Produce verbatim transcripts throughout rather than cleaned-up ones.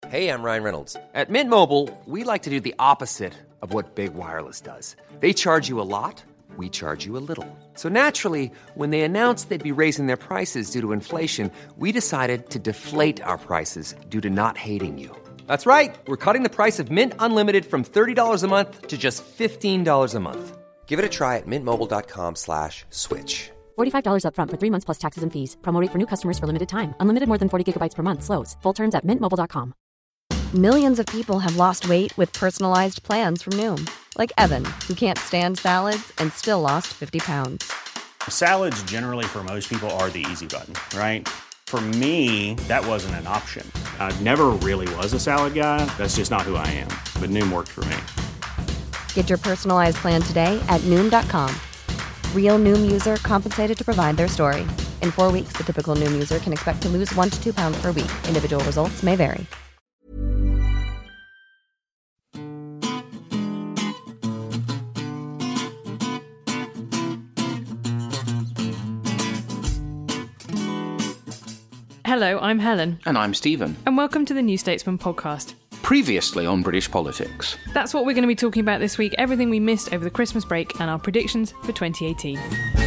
Hey, I'm Ryan Reynolds. At Mint Mobile, we like to do the opposite of what Big Wireless does. They charge you a lot, we charge you a little. So naturally, when they announced they'd be raising their prices due to inflation, we decided to deflate our prices due to not hating you. That's right. We're cutting the price of Mint Unlimited from thirty dollars a month to just fifteen dollars a month. Give it a try at mintmobile.com slash switch. forty-five dollars up front for three months plus taxes and fees. Promo rate for new customers for limited time. Unlimited more than forty gigabytes per month slows. Full terms at mint mobile dot com. Millions of people have lost weight with personalized plans from Noom. Like Evan, who can't stand salads and still lost fifty pounds. Salads generally for most people are the easy button, right? For me, that wasn't an option. I never really was a salad guy. That's just not who I am. But Noom worked for me. Get your personalized plan today at Noom dot com. Real Noom user compensated to provide their story. In four weeks, the typical Noom user can expect to lose one to two pounds per week. Individual results may vary. Hello, I'm Helen. And I'm Stephen. And welcome to the New Statesman podcast. Previously on British politics. That's what we're going to be talking about this week, everything we missed over the Christmas break and our predictions for twenty eighteen.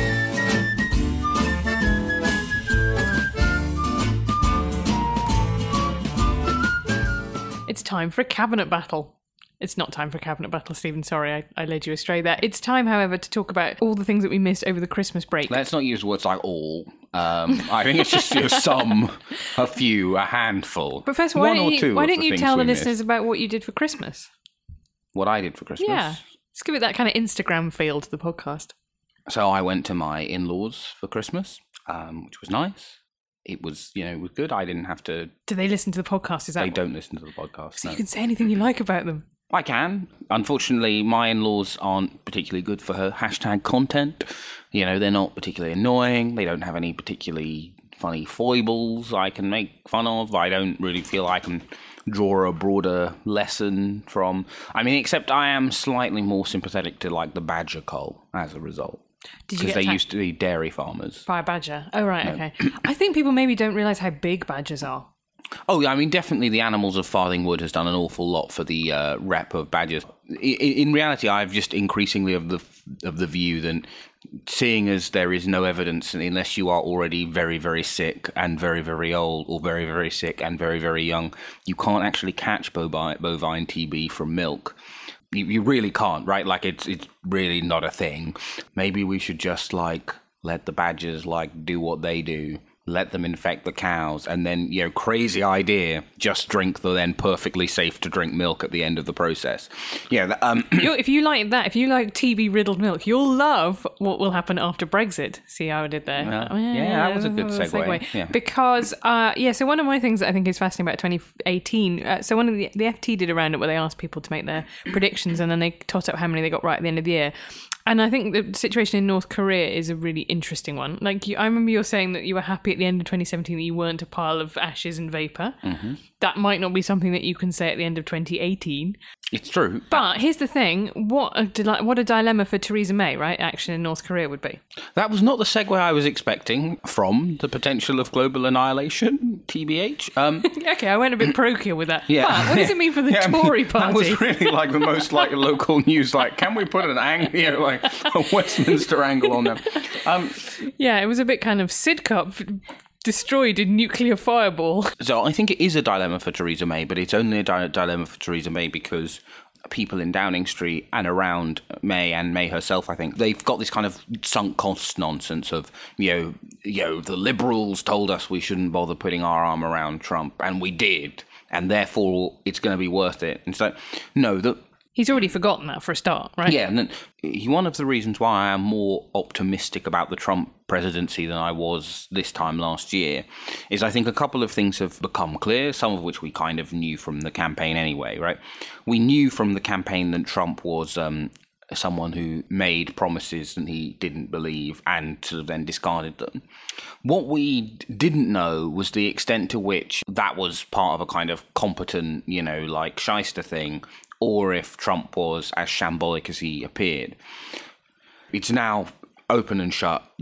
It's time for a cabinet battle. It's not time for a cabinet battle, Stephen. Sorry, I, I led you astray there. It's time, however, to talk about all the things that we missed over the Christmas break. Let's not use words like all. Um, I think it's just you know, some, a few, a handful. But first, why One don't or you, two why of don't the you things tell the we listeners missed. about what you did for Christmas? What I did for Christmas? Yeah. Just give it that kind of Instagram feel to the podcast. So I went to my in-laws for Christmas, um, which was nice. It was, you know, it was good. I didn't have to... Do they listen to the podcast? Is that They what- don't listen to the podcast, So no. you can say anything you like about them. I can. Unfortunately, my in-laws aren't particularly good for her hashtag content. You know, they're not particularly annoying. They don't have any particularly funny foibles I can make fun of. I don't really feel I can draw a broader lesson from... I mean, except I am slightly more sympathetic to, like, the badger cull as a result. Did you Because get they attacked used to be dairy farmers. by a badger? Oh, right, okay. I think people maybe don't realise how big badgers are. Oh, I mean, definitely the Animals of Farthingwood has done an awful lot for the uh, rep of badgers. I, in reality, I've just increasingly of the of the view that seeing as there is no evidence, unless you are already very, very sick and very, very old, or very, very sick and very, very young, you can't actually catch bovine, bovine T B from milk. You, you really can't, right? Like, it's it's really not a thing. Maybe we should just, like, let the badgers, like, do what they do. Let them infect the cows, and then, you know, crazy idea, just drink the then perfectly safe to drink milk at the end of the process. Yeah, that, um... You're, if you like that, if you like T B-riddled milk, you'll love what will happen after Brexit. See how I did there? Well, Oh, yeah, that was a good segue. Yeah. Because, uh, yeah, so one of my things that I think is fascinating about twenty eighteen, uh, so one of the, the F T did a roundup where they asked people to make their predictions, and then they tot up how many they got right at the end of the year. And I think the situation in North Korea is a really interesting one. Like, you, I remember you saying that you were happy at the end of twenty seventeen that you weren't a pile of ashes and vapour. Mm-hmm. That might not be something that you can say at the end of twenty eighteen. It's true. But here's the thing, what a, dile- what a dilemma for Theresa May, right? Action in North Korea would be. That was not the segue I was expecting from the potential of global annihilation, T B H. Um, Okay, I went a bit parochial with that. yeah. But what does it mean for the Yeah, I mean, Tory party? That was really like the most like local news. Like, can we put an angle, you know, like a Westminster angle on them? Um, Yeah, it was a bit kind of Sidcup destroyed in nuclear fireball. So I think it is a dilemma for Theresa May, but it's only a di- dilemma for Theresa May because people in Downing Street and around May and May herself, I think, they've got this kind of sunk cost nonsense of, you know, you know, the Liberals told us we shouldn't bother putting our arm around Trump, and we did, and therefore it's going to be worth it. And so, no, the... He's already forgotten that for a start, right? Yeah, and then he, one of the reasons why I am more optimistic about the Trump presidency than I was this time last year is I think a couple of things have become clear, some of which we kind of knew from the campaign anyway, right? We knew from the campaign that Trump was um, someone who made promises that he didn't believe and sort of then discarded them. What we didn't know was the extent to which that was part of a kind of competent, you know, like shyster thing, or if Trump was as shambolic as he appeared. It's now open and shut that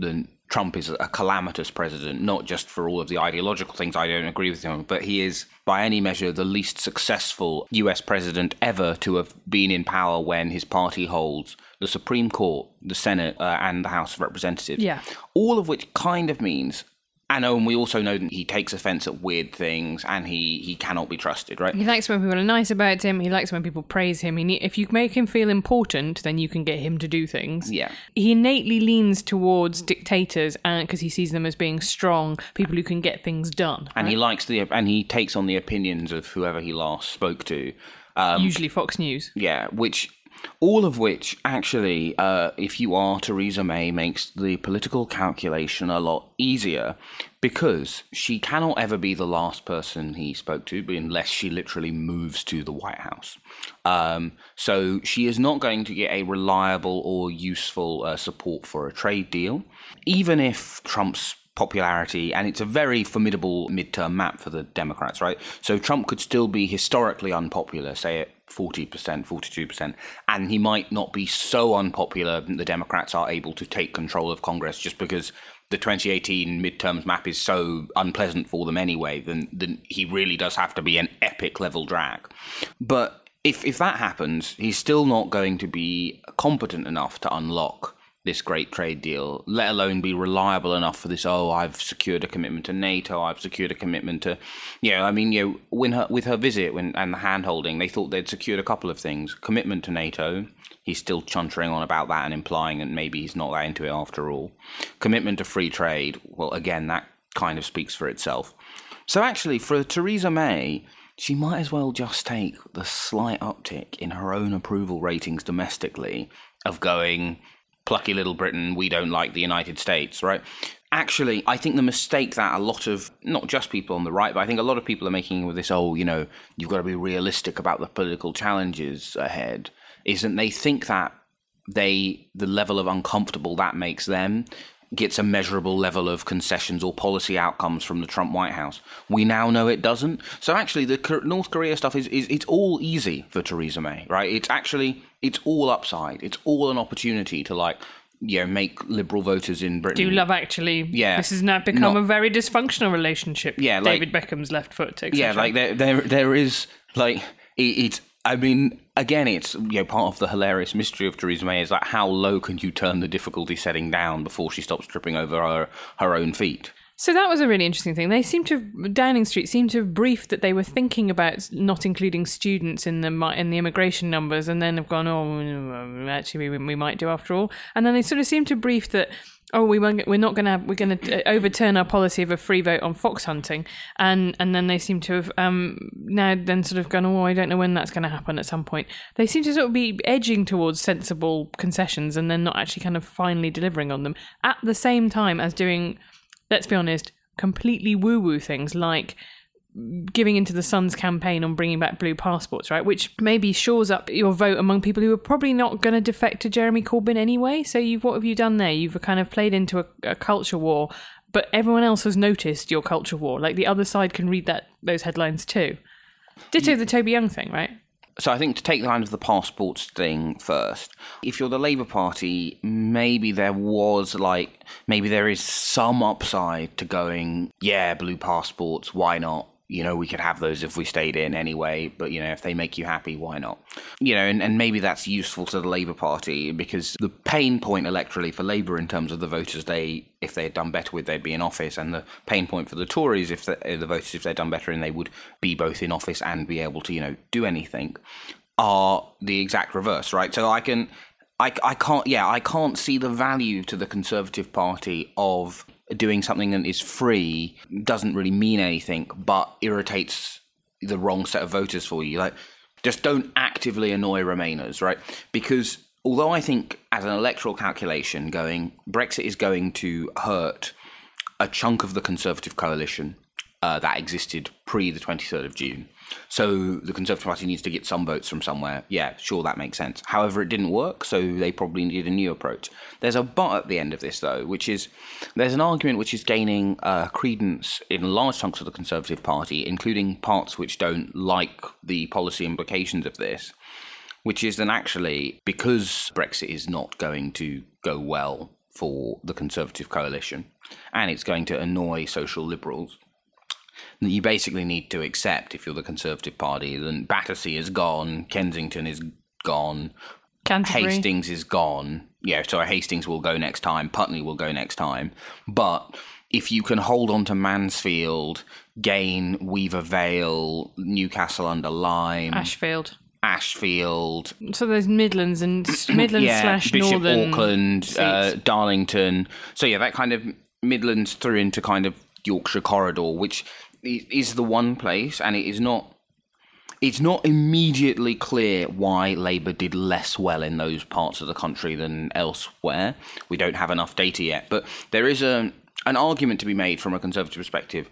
Trump is a calamitous president, not just for all of the ideological things I don't agree with him, but he is, by any measure, the least successful U S president ever to have been in power when his party holds the Supreme Court, the Senate, uh, and the House of Representatives. Yeah. All of which kind of means... And, oh, and we also know that he takes offence at weird things and he, he cannot be trusted, right? He likes when people are nice about him. He likes when people praise him. He ne- if you make him feel important, then you can get him to do things. Yeah. He innately leans towards dictators because he sees them as being strong, people who can get things done. And right? he likes the... And he takes on the opinions of whoever he last spoke to. Um, Usually Fox News. Yeah, which... All of which, actually, uh, if you are Theresa May, makes the political calculation a lot easier because she cannot ever be the last person he spoke to unless she literally moves to the White House. Um, so she is not going to get a reliable or useful uh, support for a trade deal, even if Trump's popularity, and it's a very formidable midterm map for the Democrats, right? So Trump could still be historically unpopular, say at forty percent, forty-two percent, and he might not be so unpopular that the Democrats are able to take control of Congress just because the twenty eighteen midterms map is so unpleasant for them anyway, then, then he really does have to be an epic level drag. But if, if that happens, he's still not going to be competent enough to unlock this great trade deal, let alone be reliable enough for this, oh, I've secured a commitment to NATO, I've secured a commitment to, you know, I mean, you know, when her, with her visit when, and the hand-holding, they thought they'd secured a couple of things. Commitment to NATO, he's still chuntering on about that and implying that maybe he's not that into it after all. Commitment to free trade, well, again, that kind of speaks for itself. So actually, for Theresa May, she might as well just take the slight uptick in her own approval ratings domestically of going... plucky little Britain, we don't like the United States, right? Actually, I think the mistake that a lot of, not just people on the right, but I think a lot of people are making with this, oh, you know, you've got to be realistic about the political challenges ahead, is that they think that they, the level of uncomfortable that makes them gets a measurable level of concessions or policy outcomes from the Trump White House. We now know it doesn't. So actually, the North Korea stuff is, is it's all easy for Theresa May, right? It's actually, it's all upside. It's all an opportunity to, like, you know, make liberal voters in Britain... Do Love Actually. Yeah. This has now become Not, a very dysfunctional relationship. Yeah, like... David Beckham's left foot, et cetera. Yeah, like, there, there, there is, like, it, it's... I mean, again, it's, you know, part of the hilarious mystery of Theresa May is like, how low can you turn the difficulty setting down before she stops tripping over her, her own feet? So that was a really interesting thing. They seem to, Downing Street seemed to have briefed that they were thinking about not including students in the in the immigration numbers, and then have gone, oh, actually, we, we might do after all. And then they sort of seemed to brief that, oh, we won't, we're not going to have, we're going to overturn our policy of a free vote on fox hunting, and and then they seem to have um, now then sort of gone, oh, I don't know when that's going to happen at some point. They seem to sort of be edging towards sensible concessions, and then not actually kind of finally delivering on them at the same time as doing, let's be honest, completely woo-woo things like giving into the Sun's campaign on bringing back blue passports, right? Which maybe shores up your vote among people who are probably not going to defect to Jeremy Corbyn anyway. So you've what have you done there? You've kind of played into a, a culture war, but everyone else has noticed your culture war. Like the other side can read that those headlines too. Ditto the Toby Young thing, right? So I think to take the line of the passports thing first, if you're the Labour Party, maybe there was like, maybe there is some upside to going, yeah, blue passports, why not? You know, we could have those if we stayed in anyway, but, you know, if they make you happy, why not? You know, and, and maybe that's useful to the Labour Party because the pain point electorally for Labour in terms of the voters they, if they had done better with, they'd be in office, and the pain point for the Tories, if the, the voters, if they'd done better and they would be both in office and be able to, you know, do anything, are the exact reverse, right? So I can, I, I can't, yeah, I can't see the value to the Conservative Party of doing something that is free, doesn't really mean anything, but irritates the wrong set of voters for you. Like, just don't actively annoy Remainers, right? Because although I think as an electoral calculation going, Brexit is going to hurt a chunk of the Conservative coalition uh, that existed pre the twenty-third of June. So the Conservative Party needs to get some votes from somewhere. Yeah, sure, that makes sense. However, it didn't work, so they probably needed a new approach. There's a but at the end of this, though, which is there's an argument which is gaining uh, credence in large chunks of the Conservative Party, including parts which don't like the policy implications of this, which is that actually, because Brexit is not going to go well for the Conservative coalition, and it's going to annoy social liberals. You basically need to accept, if you're the Conservative Party, then Battersea is gone, Kensington is gone, Canterbury. Hastings is gone. Yeah, sorry, Hastings will go next time, Putney will go next time. But if you can hold on to Mansfield, Gain, Weaver Vale, Newcastle under Lyme, Ashfield. Ashfield. So there's Midlands and Midlands yeah, slash Bishop Northern Auckland, uh, seats. Darlington. So yeah, that kind of Midlands through into kind of Yorkshire corridor, which is the one place, and it is not. It's not immediately clear why Labour did less well in those parts of the country than elsewhere. We don't have enough data yet, but there is a an argument to be made from a Conservative perspective.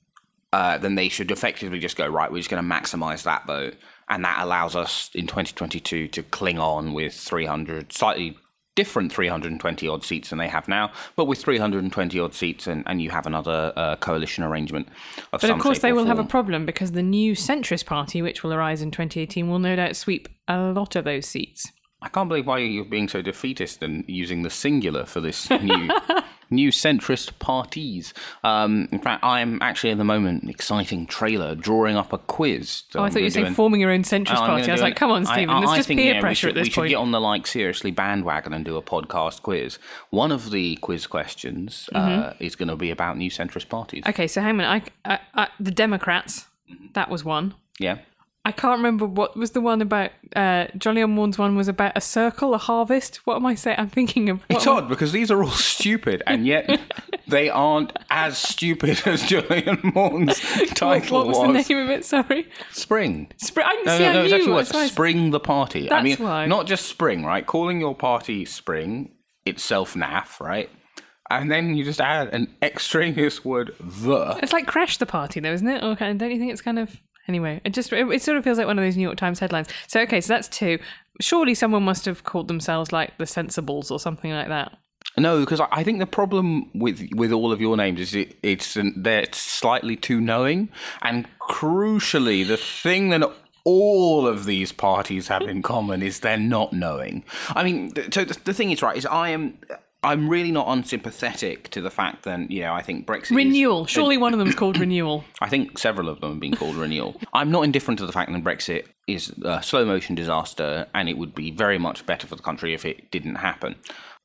Uh, then they should effectively just go, right, we're just going to maximise that vote. And that allows us in twenty twenty-two to cling on with three hundred, slightly different three hundred twenty odd seats than they have now, but with three hundred twenty odd seats, and, and you have another uh, coalition arrangement of But some of course, shape they or will have a form. problem because the new centrist party, which will arise in twenty eighteen, will no doubt sweep a lot of those seats. I can't believe why you're being so defeatist and using the singular for this new new centrist parties. Um, in fact, I'm actually at the moment an exciting trailer drawing up a quiz. Oh, I thought you were saying forming your own centrist Oh, party. I was like, come on, Stephen, there's just think, peer yeah, pressure we should, at this we should point. get on the like seriously bandwagon and do a podcast quiz. One of the quiz questions uh, Mm-hmm. is going to be about new centrist parties. Okay, so hang on. I, I, I, the Democrats, that was one. Yeah. I can't remember what was the one about. Uh, Jolly on Warn's one was about a circle, a harvest. What am I saying? I'm thinking of. What It's am I- odd because these are all stupid, and yet they aren't as stupid as Julian Mourn's title What was the was. name of it? Sorry. Spring. Spring. I No, see. no, I no, it's knew actually what what, it was. Spring the Party. I That's mean, why. not just Spring, right? Calling your party Spring, itself naff, right? And then you just add an extraneous word, the. It's like Crash the Party, though, isn't it? Or kind of, don't you think it's kind of. Anyway, it just it, it sort of feels like one of those New York Times headlines. So, okay, so that's two. Surely someone must have called themselves like the Sensibles or something like that. No, because I I think the problem with with all of your names is it, it's they're slightly too knowing, and crucially, the thing that all of these parties have in common is they're not knowing. I mean, th- so the, the thing is, right, is I am. I'm really not unsympathetic to the fact that, you know, I think Brexit is- Renewal. Surely one of them's called Renewal. I think several of them have been called renewal. I'm not indifferent to the fact that Brexit is a slow motion disaster, and it would be very much better for the country if it didn't happen.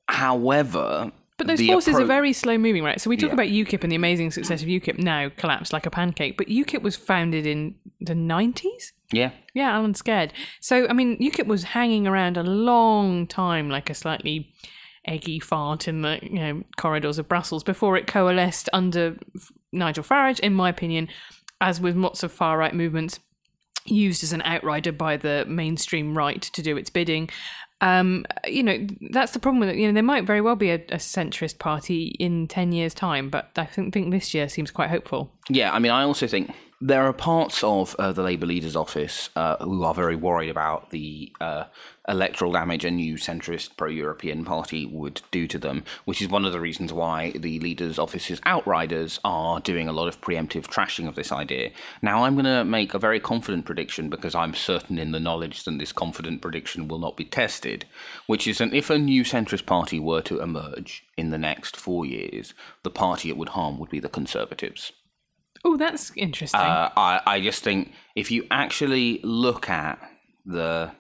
However, But those the forces appro- are very slow moving, right? So we talk Yeah. about UKIP and the amazing success of UKIP now collapsed like a pancake, but UKIP was founded in the nineties? Yeah. Yeah, Alan Scared. So, I mean, UKIP was hanging around a long time like a slightly eggy fart in the you know corridors of Brussels before it coalesced under Nigel Farage, in my opinion, as with lots of far-right movements, used as an outrider by the mainstream right to do its bidding. Um, you know, that's the problem with it. You know, there might very well be a, a centrist party in ten years' time, but I think, think this year seems quite hopeful. Yeah, I mean, I also think there are parts of uh, the Labour leader's office uh, who are very worried about the uh, electoral damage a new centrist pro-European party would do to them, which is one of the reasons why the leader's office's outriders are doing a lot of preemptive trashing of this idea. Now, I'm going to make a very confident prediction because I'm certain in the knowledge that this confident prediction will not be tested, which is that if a new centrist party were to emerge in the next four years, the party it would harm would be the Conservatives. Oh, that's interesting. Uh, I, I just think if you actually look at the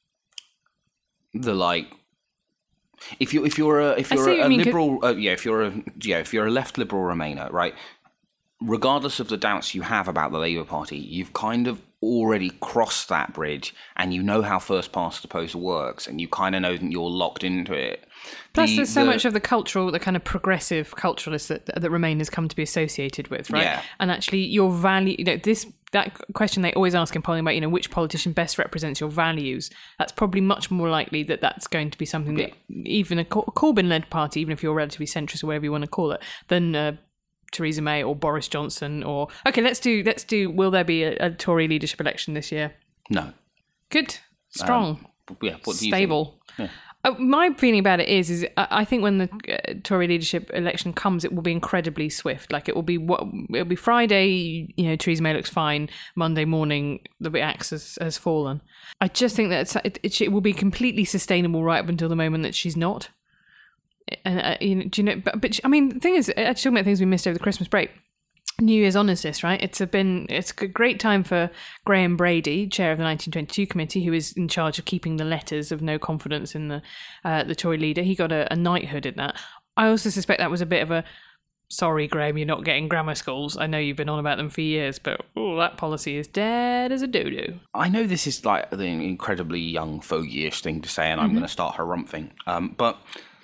the like, if you if you're a if I you're see a, what a you mean, liberal, uh, yeah, if you're a yeah, if you're a left liberal Remainer, right, regardless of the doubts you have about the Labour Party, you've kind of already crossed that bridge, and you know how first past the post works, and you kind of know that you're locked into it. Plus, The- there's so the- much of the cultural, the kind of progressive culturalists that that Remain has come to be associated with, right? Yeah. And actually, your value, you know, this that question they always ask in polling about, you know, which politician best represents your values. That's probably much more likely that that's going to be something that even a Cor- Corbyn-led party, even if you're relatively centrist or whatever you want to call it, than uh, Theresa May or Boris Johnson or okay, let's do let's do. Will there be a, a Tory leadership election this year? No, Good, strong, yeah, what do you stable. think? Uh, my feeling about it is, is I I think when the uh, Tory leadership election comes, it will be incredibly swift. Like it will be what it'll be Friday. You know, Theresa May looks fine. Monday morning, the axe has, has fallen. I just think that it's, it, it, it will be completely sustainable right up until the moment that she's not. And uh, you know, do you know? But, but I mean, the thing is, actually talking about things we missed over the Christmas break. New Year's honours list, right? It's a been it's a great time for Graham Brady, chair of the nineteen twenty-two committee, who is in charge of keeping the letters of no confidence in the uh, the Tory leader. He got a, a knighthood in that. I also suspect that was a bit of a sorry, Graham, you're not getting grammar schools. I know you've been on about them for years, but oh, that policy is dead as a doo-doo. I know this is like the incredibly young fogey-ish thing to say, and I'm Mm-hmm. going to start harumphing, um, but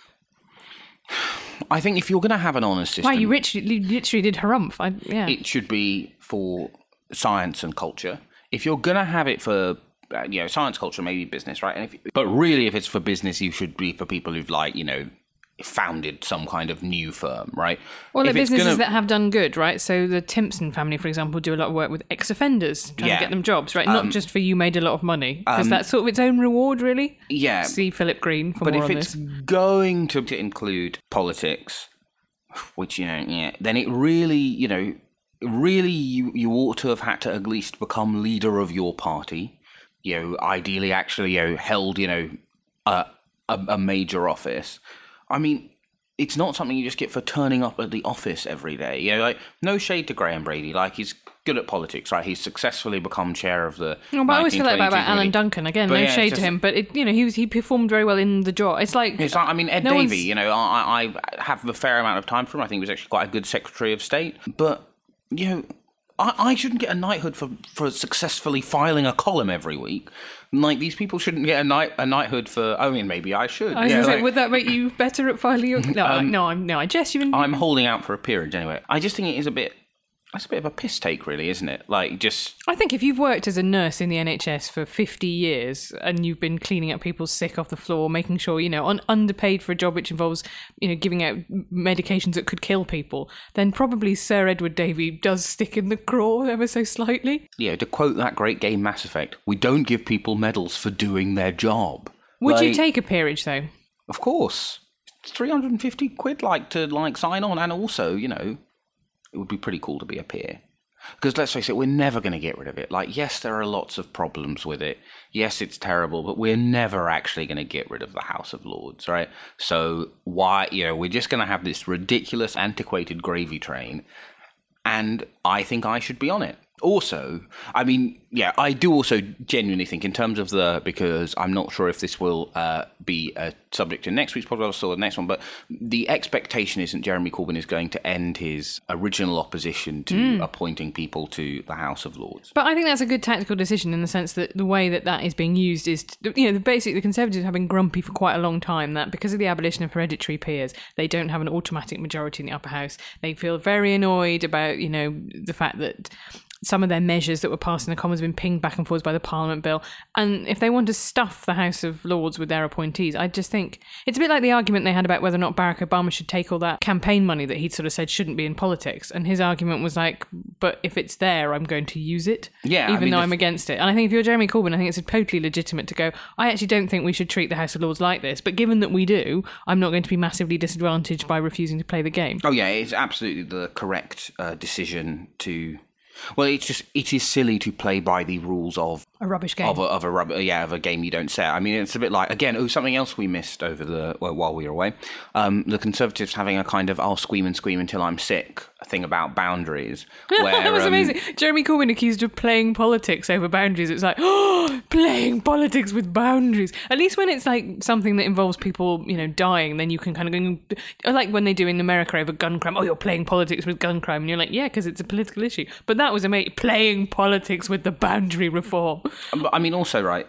I think if you're going to have an honours system... Wow, you literally, you literally did harumph. I, yeah. It should be for science and culture. If you're going to have it for, uh, you know, science, culture, maybe business, right? And if, but really, if it's for business, you should be for people who've, like, you know, founded some kind of new firm, right? Well, if the it's businesses gonna... that have done good, right? So the Timpson family, for example, do a lot of work with ex-offenders, trying Yeah. to get them jobs, right? Not Um, just for you made a lot of money, because um, that's sort of its own reward, really. Yeah. See Philip Green for But more if on it's this. going to, to include politics, which, you know, yeah, then it really, you know, really you, you ought to have had to at least become leader of your party. You know, ideally actually, you know, held, you know, a, a, a major office. I mean, it's not something you just get for turning up at the office every day. You know, like, no shade to Graham Brady. Like, he's good at politics, right? He's successfully become chair of the No, but I always feel that about, about nineteen twenty-two Alan Duncan. Again, But no yeah, it's shade just- to him, but it, you know, he was he performed very well in the job. It's like It's like, I mean, Ed no Davey, one's- you know, I, I have a fair amount of time for him. I think he was actually quite a good Secretary of State. But, you know, I, I shouldn't get a knighthood for, for successfully filing a column every week. Like, these people shouldn't get a knight a knighthood for, I mean, maybe I should. I was Yeah, gonna say, like, would that make you better at filing your? No, no, I'm no. I jest you. I'm holding out for a peerage anyway. I just think it is a bit, that's a bit of a piss take, really, isn't it? Like, just... I think if you've worked as a nurse in the N H S for fifty years and you've been cleaning up people's sick off the floor, making sure, you know, un- underpaid for a job which involves, you know, giving out medications that could kill people, then probably Sir Edward Davey does stick in the craw ever so slightly. Yeah, to quote that great game Mass Effect, we don't give people medals for doing their job. Would you Like, take a peerage, though? Of course. It's three hundred fifty quid, like, to, like, sign on, and also, you know, it would be pretty cool to be a peer. Because let's face it, we're never going to get rid of it. Like, yes, there are lots of problems with it. Yes, it's terrible, but we're never actually going to get rid of the House of Lords, right? So why, you know, we're just going to have this ridiculous, antiquated gravy train, and I think I should be on it. Also, I mean, yeah, I do also genuinely think in terms of the, because I'm not sure if this will uh, be a subject in next week's podcast or the next one, but the expectation isn't Jeremy Corbyn is going to end his original opposition to appointing people to the House of Lords. But I think that's a good tactical decision in the sense that the way that that is being used is, to, you know, the basic, the Conservatives have been grumpy for quite a long time that because of the abolition of hereditary peers, they don't have an automatic majority in the upper house. They feel very annoyed about, you know, the fact that some of their measures that were passed in the Commons have been pinged back and forth by the Parliament bill. And if they want to stuff the House of Lords with their appointees, I just think it's a bit like the argument they had about whether or not Barack Obama should take all that campaign money that he'd sort of said shouldn't be in politics. And his argument was like, but if it's there, I'm going to use it, Yeah, I even mean, though the- I'm against it. And I think if you're Jeremy Corbyn, I think it's totally legitimate to go, I actually don't think we should treat the House of Lords like this. But given that we do, I'm not going to be massively disadvantaged by refusing to play the game. Oh, yeah, it's absolutely the correct uh, decision to... Well, it's just, it is silly to play by the rules of A rubbish game. of a, of a rub- yeah of a game you don't set. I mean, it's a bit like, again, oh, something else we missed over the well, while we were away. Um, the Conservatives having a kind of I'll scream and scream until I'm sick thing about boundaries. Where, that was um, amazing. Jeremy Corbyn accused of playing politics over boundaries. It's like, oh, playing politics with boundaries. At least when it's like something that involves people, you know, dying, then you can kind of go, like when they do in America over gun crime. Oh, you're playing politics with gun crime. And you're like, yeah, because it's a political issue. But that was amazing. Playing politics with the boundary reform. But I mean, also, right,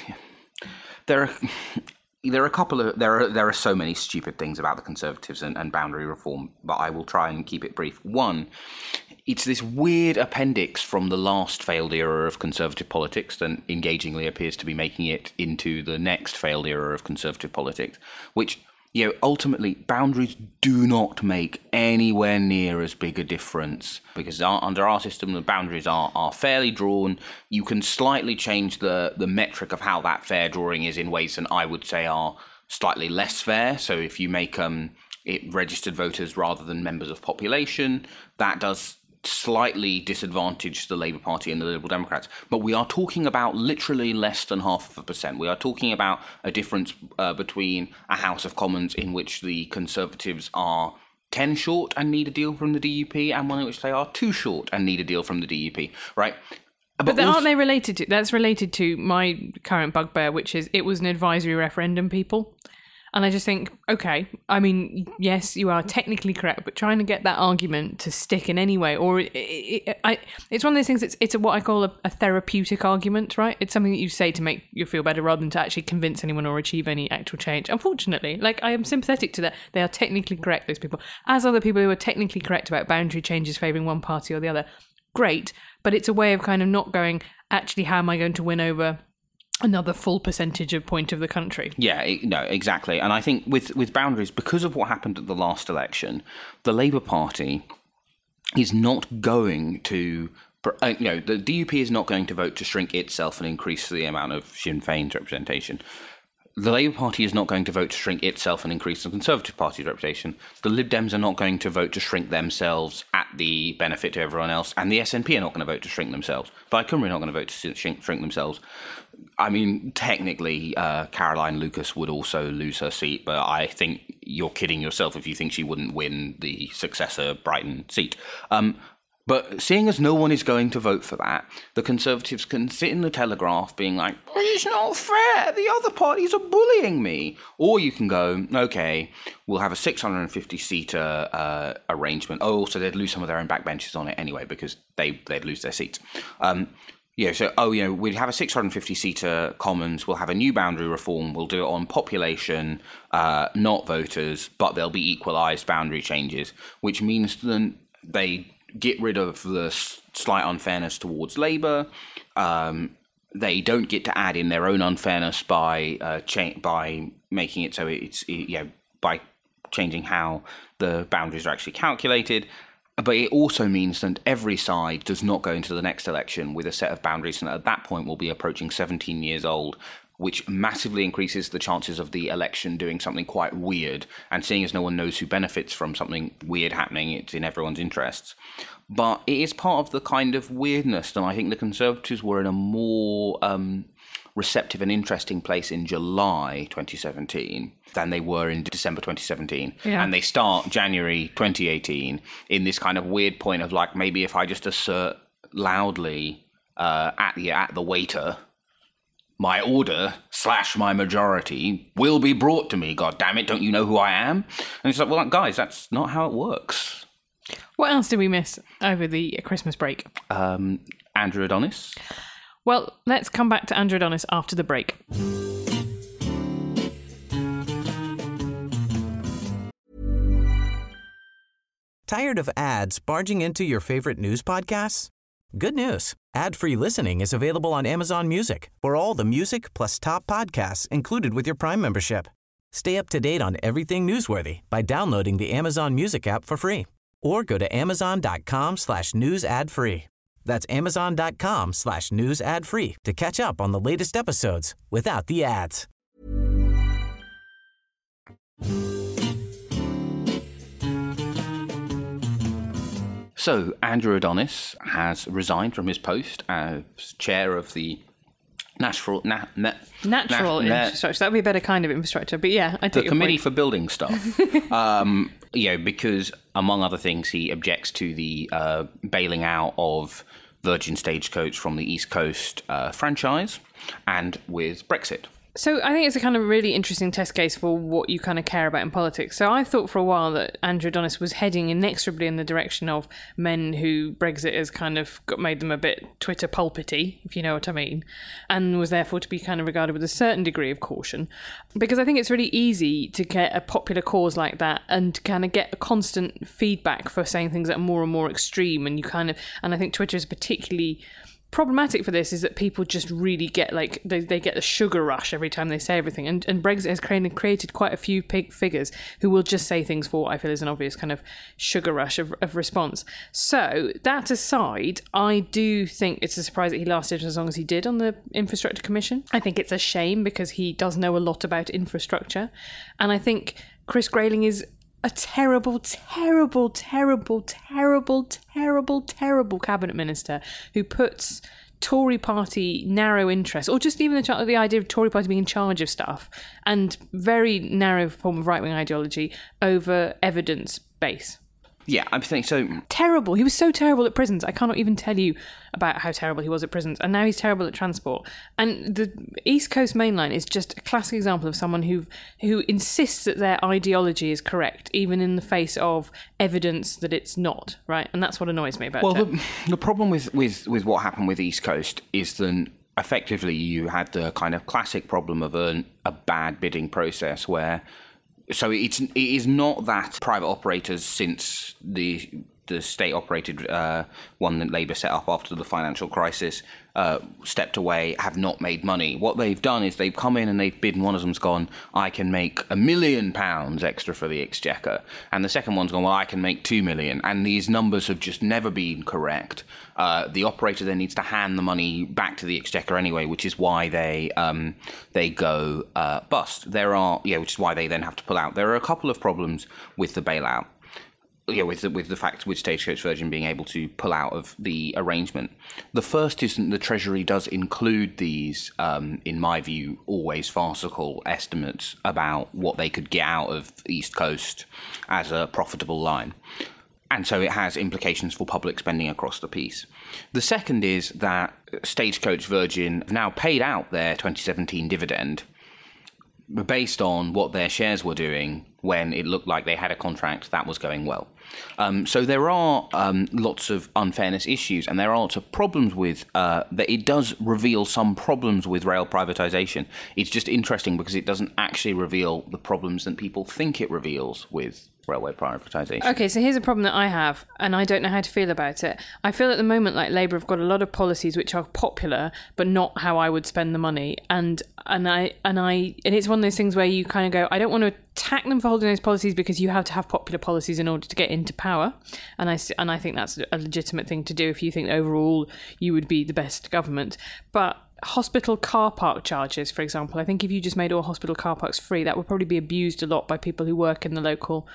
there are there are a couple of there are there are so many stupid things about the Conservatives and, and boundary reform, but I will try and keep it brief. One, it's this weird appendix from the last failed era of Conservative politics that engagingly appears to be making it into the next failed era of Conservative politics, which, you know, ultimately, boundaries do not make anywhere near as big a difference because our, under our system, the boundaries are, are fairly drawn. You can slightly change the, the metric of how that fair drawing is in ways that I would say are slightly less fair. So if you make um it registered voters rather than members of population, that does slightly disadvantage the Labour Party and the Liberal Democrats. But we are talking about literally less than half of a percent. We are talking about a difference uh, between a House of Commons in which the Conservatives are ten short and need a deal from the D U P, and one in which they are two short and need a deal from the D U P, right? But, but also, aren't they related to, that's related to my current bugbear, which is it was an advisory referendum, people. And I just think, okay, I mean, yes, you are technically correct, but trying to get that argument to stick in any way, or it, it, it, I, it's one of those things, it's, it's a, what I call a, a therapeutic argument, right? It's something that you say to make you feel better rather than to actually convince anyone or achieve any actual change. Unfortunately, like, I am sympathetic to that. They are technically correct, those people. As other people who are technically correct about boundary changes favouring one party or the other, great, but it's a way of kind of not going, actually, how am I going to win over another full percentage of point of the country? Yeah, it, no, exactly. And I think with, with boundaries, because of what happened at the last election, the Labour Party is not going to, uh, you know, the D U P is not going to vote to shrink itself and increase the amount of Sinn Féin's representation. The Labour Party is not going to vote to shrink itself and increase the Conservative Party's reputation. The Lib Dems are not going to vote to shrink themselves at the benefit to everyone else. And the S N P are not going to vote to shrink themselves. Plaid Cymru are not going to vote to shrink, shrink themselves. I mean, technically, uh, Caroline Lucas would also lose her seat, but I think you're kidding yourself if you think she wouldn't win the successor Brighton seat. Um, But seeing as no one is going to vote for that, the Conservatives can sit in the Telegraph being like, it's not fair, the other parties are bullying me. Or you can go, okay, we'll have a six hundred fifty seater uh, arrangement. Oh, also they'd lose some of their own backbenchers on it anyway because they, they'd lose their seats. Um, yeah, so, oh, you know, we'd have a six hundred fifty seater Commons, we'll have a new boundary reform, we'll do it on population, uh, not voters, but there'll be equalised boundary changes, which means then they get rid of the slight unfairness towards Labour. Um, they don't get to add in their own unfairness by uh, cha- by making it so it's, you know, by changing how the boundaries are actually calculated. But it also means that every side does not go into the next election with a set of boundaries, and at that point will be approaching seventeen years old, which massively increases the chances of the election doing something quite weird. And seeing as no one knows who benefits from something weird happening, it's in everyone's interests. But it is part of the kind of weirdness, and I think the Conservatives were in a more um, receptive and interesting place in July twenty seventeen than they were in December twenty seventeen. Yeah. And they start January twenty eighteen in this kind of weird point of like, maybe if I just assert loudly uh, at the at the waiter, my order slash my majority will be brought to me. God damn it, don't you know who I am? And it's like, well, guys, that's not how it works. What else did we miss over the Christmas break? Um, Andrew Adonis. Well, let's come back to Andrew Adonis after the break. Tired of ads barging into your favorite news podcasts? Good news. Ad-free listening is available on Amazon Music for all the music plus top podcasts included with your Prime membership. Stay up to date on everything newsworthy by downloading the Amazon Music app for free or go to amazon.com slash news ad free. That's amazon.com slash news ad free to catch up on the latest episodes without the ads. So, Andrew Adonis has resigned from his post as chair of the Natural, na, na, Natural na, infrastructure. That would be a better kind of infrastructure. But yeah, I take the Committee point. for Building Stuff. um, you know, because among other things, he objects to the uh, bailing out of Virgin Stagecoach from the East Coast uh, franchise, and with Brexit. So I think it's a kind of really interesting test case for what you kind of care about in politics. So I thought for a while that Andrew Adonis was heading inexorably in the direction of men who Brexit has kind of got, made them a bit Twitter pulpity, if you know what I mean, and was therefore to be kind of regarded with a certain degree of caution. Because I think it's really easy to get a popular cause like that and to kind of get a constant feedback for saying things that are more and more extreme. And you kind of, and I think Twitter is particularly problematic for this, is that people just really get like they, they get the sugar rush every time they say everything, and, and Brexit has created, created quite a few pig figures who will just say things for what I feel is an obvious kind of sugar rush of, of response. So that aside, I do think it's a surprise that he lasted as long as he did on the Infrastructure Commission. I think it's a shame because he does know a lot about infrastructure, and I think Chris Grayling is a terrible, terrible, terrible, terrible, terrible, terrible cabinet minister who puts Tory party narrow interests, or just even the, the idea of Tory party being in charge of stuff, and very narrow form of right-wing ideology over evidence base. Yeah, I'm thinking so. Terrible. He was so terrible at prisons. I cannot even tell you about how terrible he was at prisons. And now he's terrible at transport. And the East Coast Main Line is just a classic example of someone who who insists that their ideology is correct, even in the face of evidence that it's not, right? And that's what annoys me about well, it. Well, the, the problem with, with, with what happened with East Coast is that effectively you had the kind of classic problem of a, a bad bidding process where... So it's it is not that private operators, since the the state-operated uh, one that Labour set up after the financial crisis, uh, stepped away, have not made money. What they've done is they've come in and they've bid, and one of them's gone, I can make a million pounds extra for the Exchequer. And the second one's gone, well, I can make two million. And these numbers have just never been correct. Uh, the operator then needs to hand the money back to the Exchequer anyway, which is why they um, they go uh, bust. There are, yeah, which is why they then have to pull out. There are a couple of problems with the bailout. Yeah, with the, with the fact with Stagecoach Virgin being able to pull out of the arrangement. The first is that the Treasury does include these, um, in my view, always farcical estimates about what they could get out of East Coast as a profitable line. And so it has implications for public spending across the piece. The second is that Stagecoach Virgin have now paid out their twenty seventeen dividend based on what their shares were doing when it looked like they had a contract that was going well. Um, so there are um, lots of unfairness issues, and there are lots of problems with uh, that. It does reveal some problems with rail privatisation. It's just interesting because it doesn't actually reveal the problems that people think it reveals with railway privatisation. Okay, so here's a problem that I have, and I don't know how to feel about it. I feel at the moment like Labour have got a lot of policies which are popular, but not how I would spend the money. And and I and I and it's one of those things where you kind of go, I don't want to attack them for holding those policies because you have to have popular policies in order to get into power. And I and I think that's a legitimate thing to do if you think overall you would be the best government. But hospital car park charges, for example, I think if you just made all hospital car parks free, that would probably be abused a lot by people who work in the local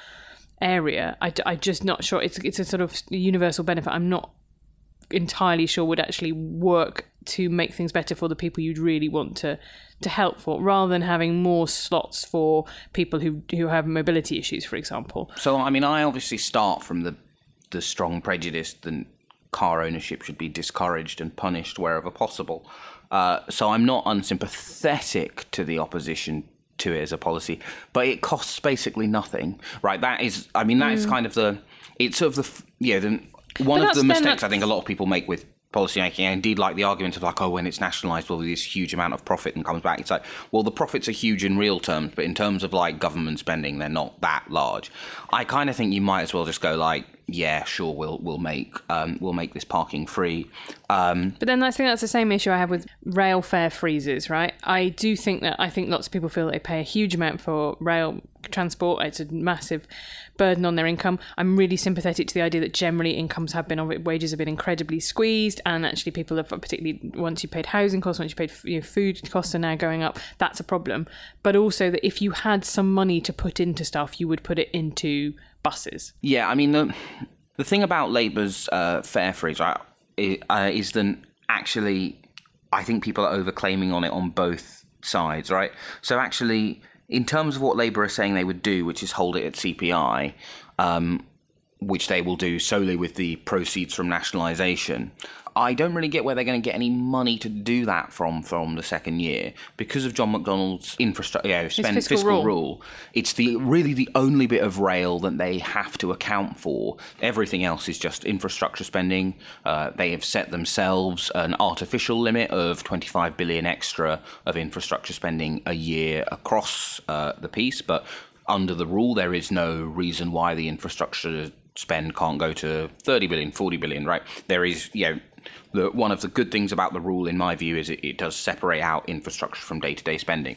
area. I, I'm just not sure. It's it's a sort of universal benefit. I'm not entirely sure would actually work to make things better for the people you'd really want to to help for, rather than having more slots for people who who have mobility issues, for example. So, I mean, I obviously start from the the strong prejudice that car ownership should be discouraged and punished wherever possible. Uh, so I'm not unsympathetic to the opposition to it as a policy, but it costs basically nothing, right? That is, I mean, that mm. is kind of the, it's sort of the, yeah, the, one of the mistakes I think a lot of people make with policy making, and indeed like the argument of like, oh, when it's nationalised, well, there's this huge amount of profit and comes back. It's like, well, the profits are huge in real terms, but in terms of like government spending, they're not that large. I kind of think you might as well just go like, yeah, sure, we'll we'll make um, we'll make this parking free. Um, but then I think that's the same issue I have with rail fare freezes, right? I do think that I think lots of people feel that they pay a huge amount for rail transport. It's a massive burden on their income. I'm really sympathetic to the idea that generally incomes have been, wages have been incredibly squeezed, and actually people have, particularly once you paid housing costs, once you paid, you know, food costs are now going up. That's a problem. But also that if you had some money to put into stuff, you would put it into buses. Yeah, I mean, the the thing about Labour's uh, fare freeze, right, uh, is that actually I think people are overclaiming on it on both sides, right? So actually, in terms of what Labour are saying they would do, which is hold it at C P I, um, which they will do solely with the proceeds from nationalisation, I don't really get where they're going to get any money to do that from from the second year because of John McDonnell's infrastructure, you know, spend fiscal, fiscal rule. rule. It's the really the only bit of rail that they have to account for. Everything else is just infrastructure spending. Uh, they have set themselves an artificial limit of twenty-five billion extra of infrastructure spending a year across uh, the piece, but under the rule, there is no reason why the infrastructure spend can't go to thirty billion, forty billion, right? There is, you know, the, one of the good things about the rule, in my view, is it, it does separate out infrastructure from day-to-day spending.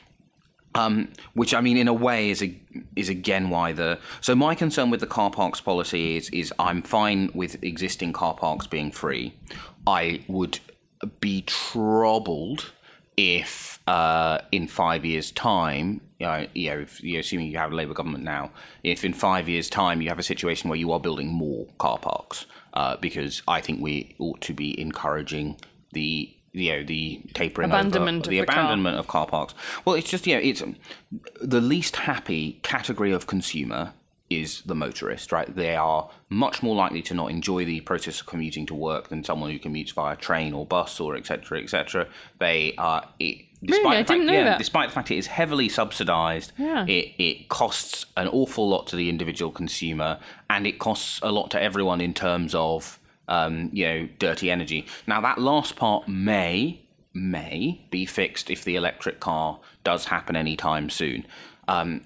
Um, which, I mean, in a way is a, is again why the... So my concern with the car parks policy is, is I'm fine with existing car parks being free. I would be troubled if uh, in five years' time, you know, you know, if, you know, assuming you have a Labour government now, if in five years' time you have a situation where you are building more car parks, uh, because I think we ought to be encouraging the you know the tapering abandonment over, the, of the abandonment car. of car parks. Well, it's just you know it's the least happy category of consumer is the motorist, right? They are much more likely to not enjoy the process of commuting to work than someone who commutes via train or bus or et cetera, et cetera. They are. It, despite really, I the fact, didn't know yeah, that. Despite the fact it is heavily subsidised, Yeah. it it costs an awful lot to the individual consumer, and it costs a lot to everyone in terms of um, you know dirty energy. Now that last part may may be fixed if the electric car does happen anytime soon. Um,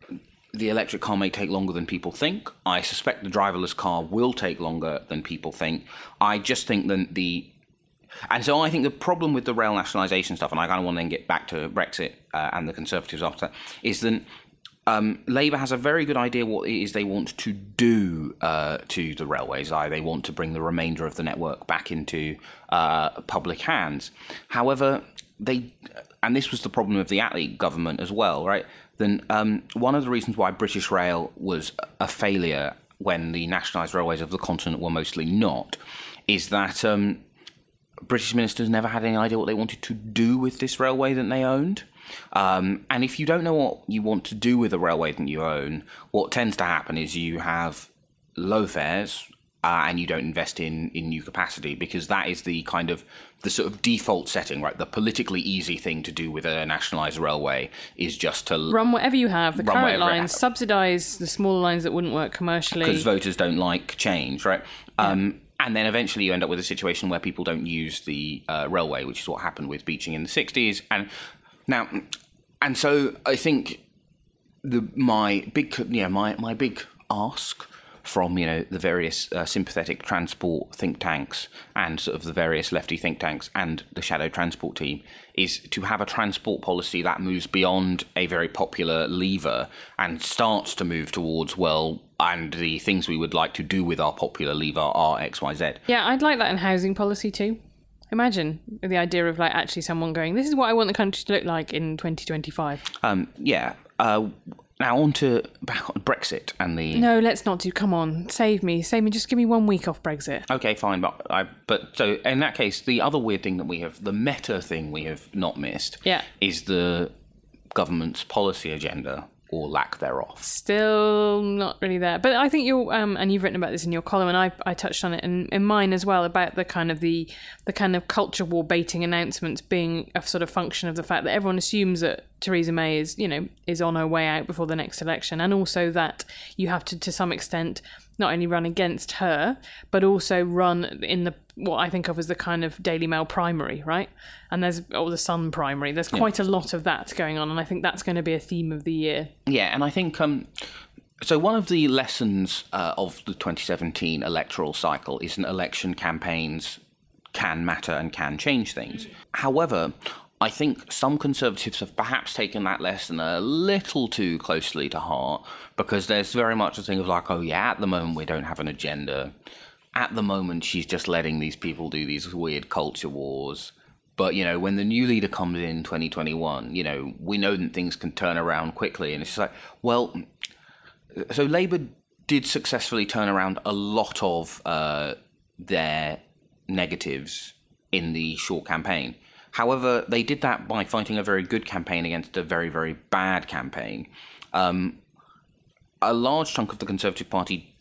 The electric car may take longer than people think. I suspect the driverless car will take longer than people think. I just think that the... And so I think the problem with the rail nationalisation stuff, and I kind of want to then get back to Brexit uh, and the Conservatives after that, is that um, Labour has a very good idea what it is they want to do uh, to the railways. Like they want to bring the remainder of the network back into uh, public hands. However, they... And this was the problem of the Attlee government as well, right? Then um, one of the reasons why British Rail was a failure when the nationalised railways of the continent were mostly not is that um, British ministers never had any idea what they wanted to do with this railway that they owned. Um, and if you don't know what you want to do with a railway that you own, what tends to happen is you have low fares uh, and you don't invest in, in new capacity, because that is the kind of the sort of default setting, right? The politically easy thing to do with a nationalised railway is just to Run whatever you have, the Run current whatever it lines, has. subsidise the smaller lines that wouldn't work commercially. because voters don't like change, right? Yeah. Um, and then eventually you end up with a situation where people don't use the uh, railway, which is what happened with Beeching in the sixties. And now, and so I think the my big, yeah, my my big ask from, you know, the various uh, sympathetic transport think tanks and sort of the various lefty think tanks and the shadow transport team is to have a transport policy that moves beyond a very popular lever and starts to move towards, well, and the things we would like to do with our popular lever are X, Y, Z. Yeah, I'd like that in housing policy too. Imagine the idea of like actually someone going, this is what I want the country to look like in twenty twenty-five. Um, yeah. Uh, now on to back on Brexit and the... No, let's not do, come on, save me, save me, just give me one week off Brexit. Okay, fine, but I, but so in that case, the other weird thing that we have, the meta thing we have not missed, Yeah. is the government's policy agenda or lack thereof. Still not really there. But I think you're, um, and you've written about this in your column, and I, I touched on it in, in mine as well, about the kind of the the kind of culture war baiting announcements being a sort of function of the fact that everyone assumes that Theresa May is, you know, is on her way out before the next election, and also that you have to, to some extent, not only run against her, but also run in the what I think of as the kind of Daily Mail primary, right? And there's, or the Sun primary. There's quite yeah. a lot of that going on, and I think that's going to be a theme of the year. Yeah, and I think um, so. One of the lessons uh, of the twenty seventeen electoral cycle is that election campaigns can matter and can change things. However, I think some Conservatives have perhaps taken that lesson a little too closely to heart, because there's very much a thing of like, oh yeah, at the moment we don't have an agenda. At the moment she's just letting these people do these weird culture wars. But, you know, when the new leader comes in twenty twenty-one, you know, we know that things can turn around quickly. And it's just like, well, so Labour did successfully turn around a lot of uh, their negatives in the short campaign. However, they did that by fighting a very good campaign against a very, very bad campaign. Um, a large chunk of the Conservative Party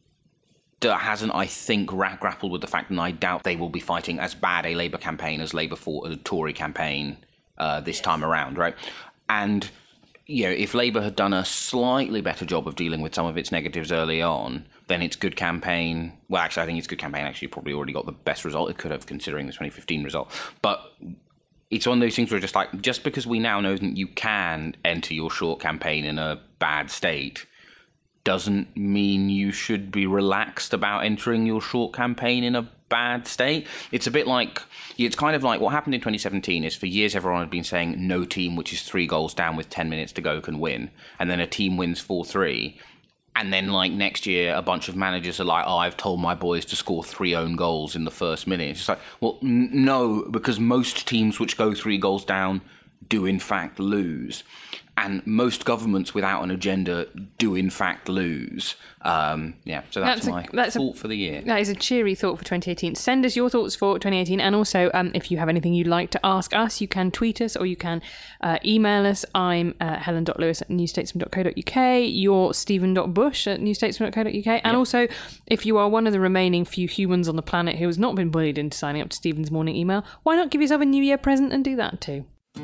hasn't, I think, ra- grappled with the fact, and I doubt they will be fighting as bad a Labour campaign as Labour fought a Tory campaign uh, this time around, right? And, you know, if Labour had done a slightly better job of dealing with some of its negatives early on, then its good campaign... Well, actually, I think its good campaign actually probably already got the best result it could have, considering the twenty fifteen result. But it's one of those things where just like, just because we now know that you can enter your short campaign in a bad state doesn't mean you should be relaxed about entering your short campaign in a bad state. It's a bit like, it's kind of like what happened in twenty seventeen is for years everyone had been saying no team which is three goals down with ten minutes to go can win. And then a team wins four three. And then, like, next year, a bunch of managers are like, oh, I've told my boys to score three own goals in the first minute. It's just like, well, n- no, because most teams which go three goals down do in fact lose. And most governments without an agenda do in fact lose. Um, yeah, so that's, that's my a, that's thought a, for the year. That is a cheery thought for twenty eighteen. Send us your thoughts for twenty eighteen. And also, um, if you have anything you'd like to ask us, you can tweet us or you can uh, email us. I'm uh, helen dot lewis at newstatesman dot co dot uk. You're stephen dot bush at newstatesman dot co dot uk. And yep. also, if you are one of the remaining few humans on the planet who has not been bullied into signing up to Stephen's morning email, why not give yourself a New Year present and do that too?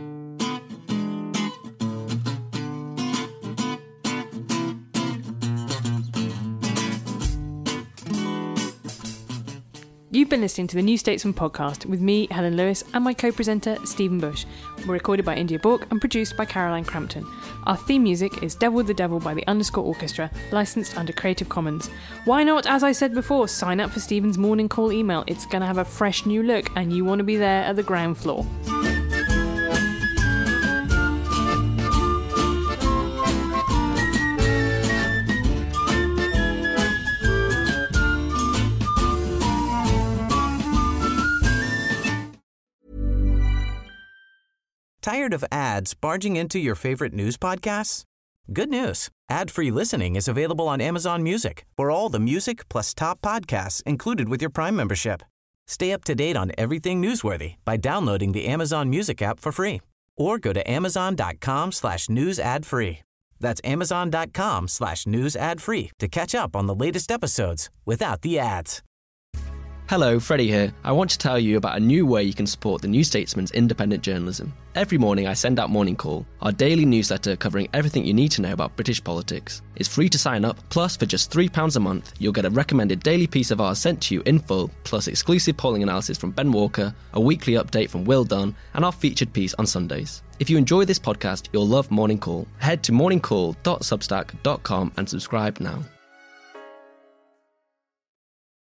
You've been listening to the New Statesman podcast with me, Helen Lewis, and my co-presenter, Stephen Bush. We're recorded by India Bourke and produced by Caroline Crampton. Our theme music is Devil with the Devil by the Underscore Orchestra, licensed under Creative Commons. Why not, as I said before, sign up for Stephen's morning call email? It's going to have a fresh new look and you want to be there at the ground floor. Tired of ads barging into your favorite news podcasts? Good news. Ad-free listening is available on Amazon Music for all the music plus top podcasts included with your Prime membership. Stay up to date on everything newsworthy by downloading the Amazon Music app for free or go to amazon.com slash news ad free. That's amazon.com slash news ad free to catch up on the latest episodes without the ads. Hello, Freddie here. I want to tell you about a new way you can support the New Statesman's independent journalism. Every morning I send out Morning Call, our daily newsletter covering everything you need to know about British politics. It's free to sign up, plus for just three pounds a month, you'll get a recommended daily piece of ours sent to you in full, plus exclusive polling analysis from Ben Walker, a weekly update from Will Dunn, and our featured piece on Sundays. If you enjoy this podcast, you'll love Morning Call. Head to morning call dot substack dot com and subscribe now.